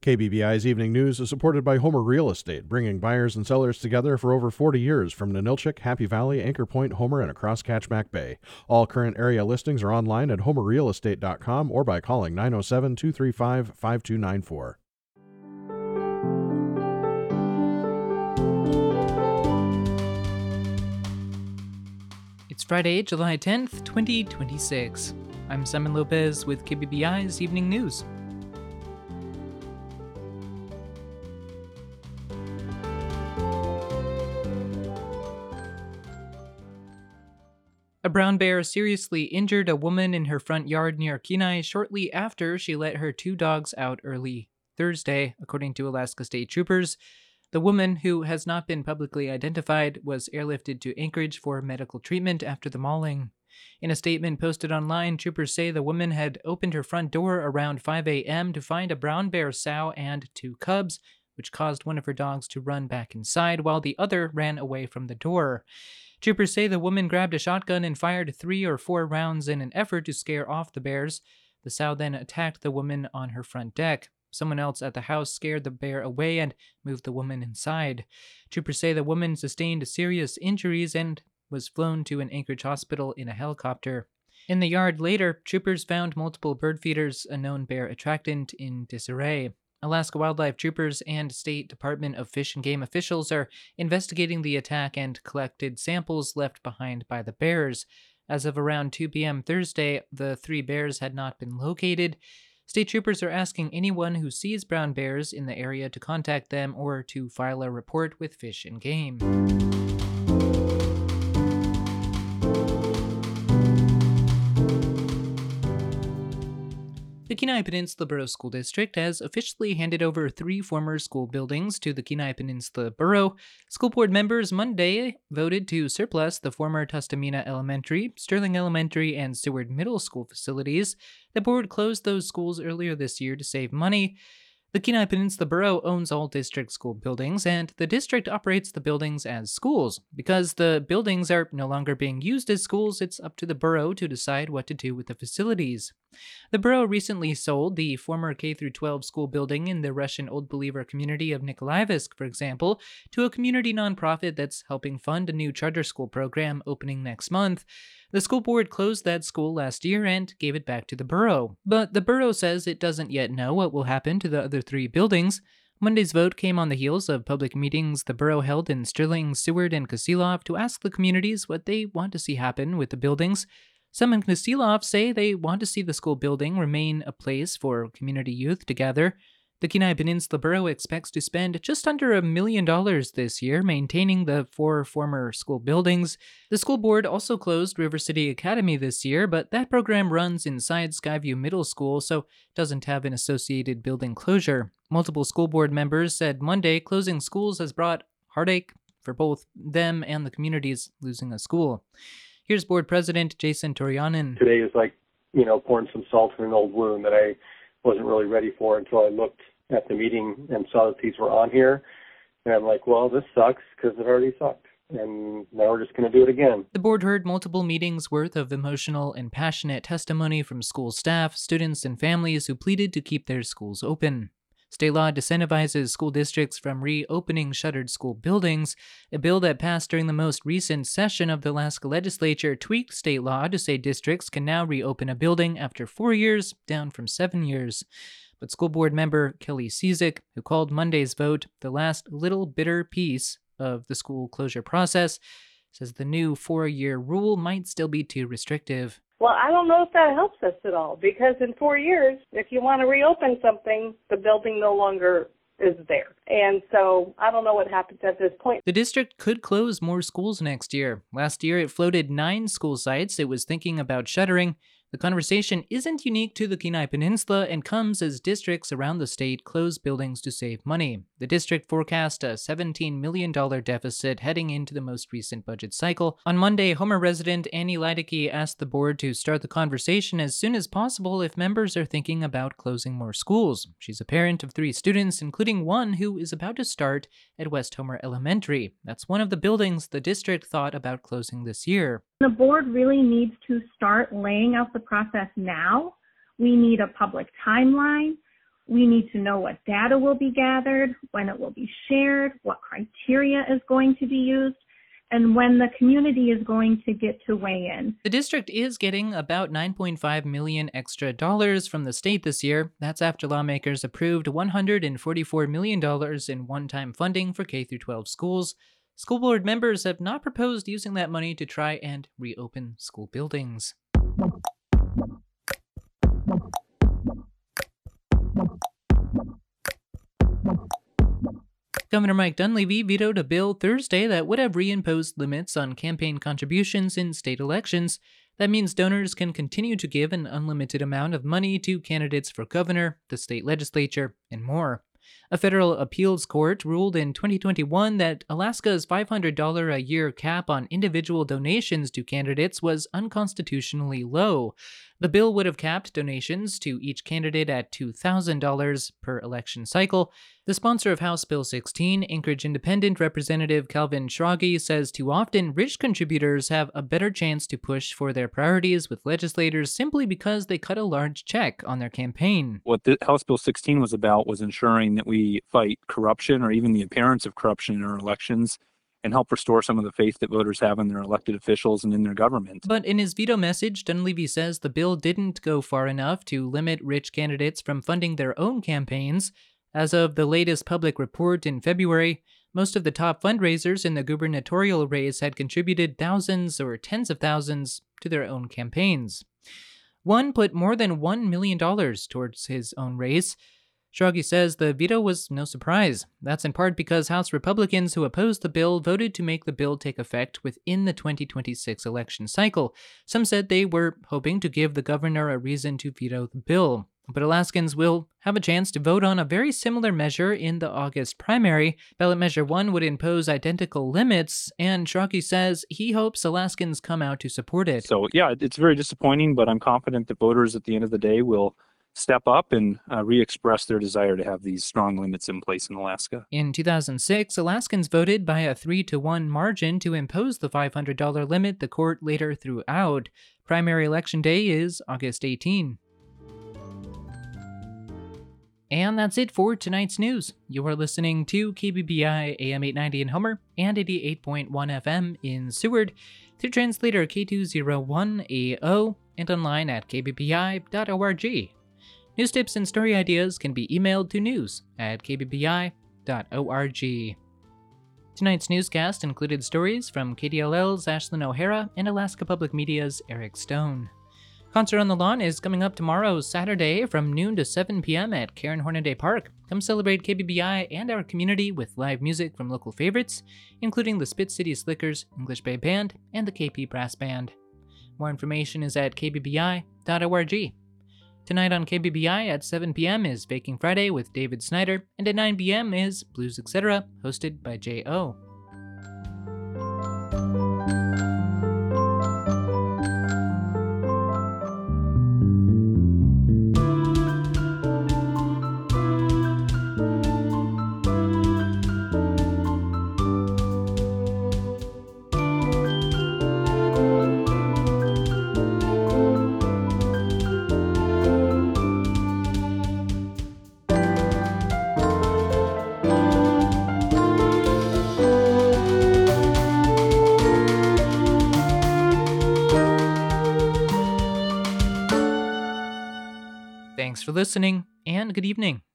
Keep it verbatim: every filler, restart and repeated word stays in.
K B B I's Evening News is supported by Homer Real Estate, bringing buyers and sellers together for over forty years from Ninilchik, Happy Valley, Anchor Point, Homer, and across Catchback Bay. All current area listings are online at homer real estate dot com or by calling nine oh seven, two three five, five two nine four. It's Friday, July tenth, twenty twenty-six. I'm Simon Lopez with K B B I's Evening News. A brown bear seriously injured a woman in her front yard near Kenai shortly after she let her two dogs out early Thursday, according to Alaska State Troopers. The woman, who has not been publicly identified, was airlifted to Anchorage for medical treatment after the mauling. In a statement posted online, troopers say the woman had opened her front door around five a.m. to find a brown bear sow and two cubs, which caused one of her dogs to run back inside while the other ran away from the door. Troopers say the woman grabbed a shotgun and fired three or four rounds in an effort to scare off the bears. The sow then attacked the woman on her front deck. Someone else at the house scared the bear away and moved the woman inside. Troopers say the woman sustained serious injuries and was flown to an Anchorage hospital in a helicopter. In the yard later, troopers found multiple bird feeders, a known bear attractant, in disarray. Alaska Wildlife Troopers and State Department of Fish and Game officials are investigating the attack and collected samples left behind by the bears. As of around two p.m. Thursday, the three bears had not been located. State troopers are asking anyone who sees brown bears in the area to contact them or to file a report with Fish and Game. The Kenai Peninsula Borough School District has officially handed over three former school buildings to the Kenai Peninsula Borough. School board members Monday voted to surplus the former Tustamina Elementary, Sterling Elementary, and Seward Middle School facilities. The board closed those schools earlier this year to save money. The Kenai Peninsula Borough owns all district school buildings, and the district operates the buildings as schools. Because the buildings are no longer being used as schools, it's up to the borough to decide what to do with the facilities. The borough recently sold the former K through twelve school building in the Russian Old Believer community of Nikolaevsk, for example, to a community nonprofit that's helping fund a new charter school program opening next month. The school board closed that school last year and gave it back to the borough. But the borough says it doesn't yet know what will happen to the other three buildings. Monday's vote came on the heels of public meetings the borough held in Sterling, Seward, and Kosilov to ask the communities what they want to see happen with the buildings. Some in Kosilov say they want to see the school building remain a place for community youth to gather. The Kenai Peninsula Borough expects to spend just under a million dollars this year maintaining the four former school buildings. The school board also closed River City Academy this year, but that program runs inside Skyview Middle School, so doesn't have an associated building closure. Multiple school board members said Monday closing schools has brought heartache for both them and the communities losing a school. Here's board president Jason Torianen. Today is like, you know, pouring some salt in an old wound that I wasn't really ready for until I looked at the meeting and saw that these were on here. And I'm like, well, this sucks because it already sucked. And now we're just going to do it again. The board heard multiple meetings worth of emotional and passionate testimony from school staff, students, and families who pleaded to keep their schools open. State law disincentivizes school districts from reopening shuttered school buildings. A bill that passed during the most recent session of the Alaska legislature tweaked state law to say districts can now reopen a building after four years, down from seven years. But school board member Kelly Cizik, who called Monday's vote the last little bitter piece of the school closure process, says the new four-year rule might still be too restrictive. Well, I don't know if that helps us at all, because in four years, if you want to reopen something, the building no longer is there. And so I don't know what happens at this point. The district could close more schools next year. Last year, it floated nine school sites it was thinking about shuttering. The conversation isn't unique to the Kenai Peninsula and comes as districts around the state close buildings to save money. The district forecast a seventeen million dollars deficit heading into the most recent budget cycle. On Monday, Homer resident Annie Leidecke asked the board to start the conversation as soon as possible if members are thinking about closing more schools. She's a parent of three students, including one who is about to start at West Homer Elementary. That's one of the buildings the district thought about closing this year. The board really needs to start laying out the process now. We need a public timeline. We need to know what data will be gathered, when it will be shared, what criteria is going to be used, and when the community is going to get to weigh in. The district is getting about nine point five million dollars extra dollars from the state this year. That's after lawmakers approved one hundred forty-four million dollars in one-time funding for K through twelve schools. School board members have not proposed using that money to try and reopen school buildings. Governor Mike Dunleavy vetoed a bill Thursday that would have reimposed limits on campaign contributions in state elections. That means donors can continue to give an unlimited amount of money to candidates for governor, the state legislature, and more. A federal appeals court ruled in twenty twenty-one that Alaska's five hundred dollars a year cap on individual donations to candidates was unconstitutionally low. The bill would have capped donations to each candidate at two thousand dollars per election cycle. The sponsor of House Bill sixteen, Anchorage Independent Representative Calvin Schrage, says too often rich contributors have a better chance to push for their priorities with legislators simply because they cut a large check on their campaign. What the House Bill sixteen was about was ensuring that we fight corruption or even the appearance of corruption in our elections and help restore some of the faith that voters have in their elected officials and in their government. But in his veto message, Dunleavy says the bill didn't go far enough to limit rich candidates from funding their own campaigns. As of the latest public report in February, most of the top fundraisers in the gubernatorial race had contributed thousands or tens of thousands to their own campaigns. One put more than one million dollars towards his own race. Schrage says the veto was no surprise. That's in part because House Republicans who opposed the bill voted to make the bill take effect within the twenty twenty-six election cycle. Some said they were hoping to give the governor a reason to veto the bill. But Alaskans will have a chance to vote on a very similar measure in the August primary. Ballot Measure one would impose identical limits, and Schrage says he hopes Alaskans come out to support it. So, yeah, it's very disappointing, but I'm confident that voters at the end of the day will step up and uh, re-express their desire to have these strong limits in place in Alaska. In two thousand six, Alaskans voted by a three to one margin to impose the five hundred dollars limit the court later threw out. Primary election day is August eighteenth. And that's it for tonight's news. You are listening to K B B I A M eight ninety in Homer and eighty-eight point one F M in Seward through translator K two oh one A O and online at k b b i dot org. News tips and story ideas can be emailed to news at k b b i dot org. Tonight's newscast included stories from K D L L's Ashlyn O'Hara and Alaska Public Media's Eric Stone. Concert on the Lawn is coming up tomorrow, Saturday, from noon to seven p.m. at Karen Hornaday Park. Come celebrate K B B I and our community with live music from local favorites, including the Spit City Slickers, English Bay Band, and the K P Brass Band. More information is at k b b i dot org. Tonight on K B B I at seven p.m. is Baking Friday with David Snyder, and at nine p.m. is Blues et cetera, hosted by J O. Thanks for listening, and good evening.